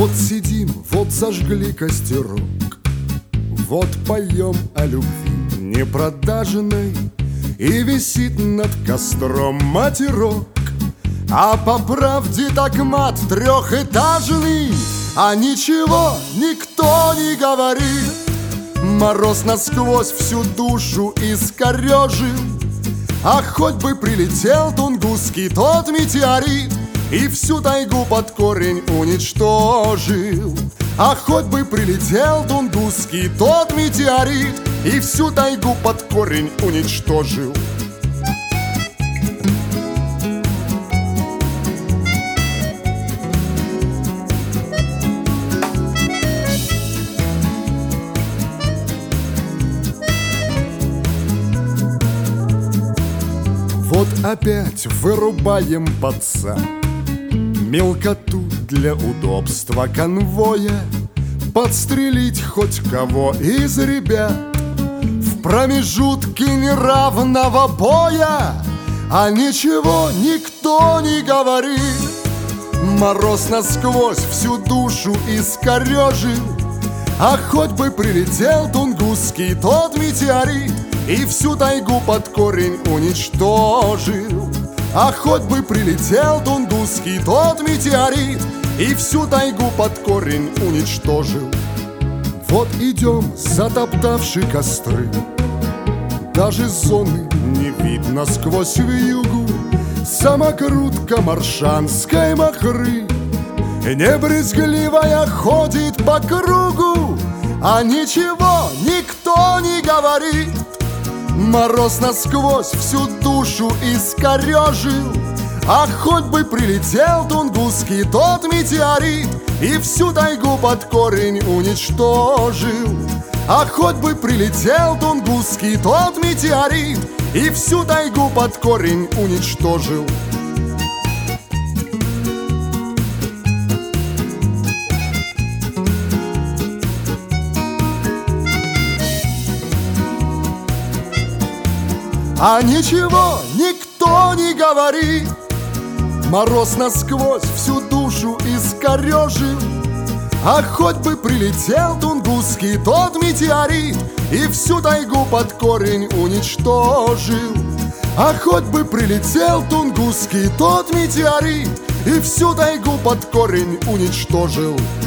Вот сидим, вот зажгли костерок, вот поем о любви непродажной, и висит над костром матерок. А по правде так мат трехэтажный, а ничего никто не говорит. Мороз насквозь всю душу искорежил, а хоть бы прилетел тунгусский тот метеорит и всю тайгу под корень уничтожил. А хоть бы прилетел тунгусский тот метеорит и всю тайгу под корень уничтожил. Вот опять вырубаем паца, мелкоту для удобства конвоя, подстрелить хоть кого из ребят в промежутке неравного боя. А ничего никто не говорит. Мороз насквозь всю душу искорежил, а хоть бы прилетел тунгусский тот метеорит и всю тайгу под корень уничтожил. А хоть бы прилетел тунгусский тот метеорит и всю тайгу под корень уничтожил. Вот идем, затоптавши костры, даже зоны не видно сквозь вьюгу. Самокрутка маршанской махры небрезгливая ходит по кругу, а ничего никто не говорит. Мороз насквозь всю душу искорежил, а хоть бы прилетел тунгусский тот метеорит и всю тайгу под корень уничтожил. А хоть бы прилетел тунгусский тот метеорит и всю тайгу под корень уничтожил. А ничего никто не говорит. Мороз насквозь всю душу искорежил, а хоть бы прилетел тунгусский тот метеорит и всю тайгу под корень уничтожил. А хоть бы прилетел тунгусский тот метеорит и всю тайгу под корень уничтожил.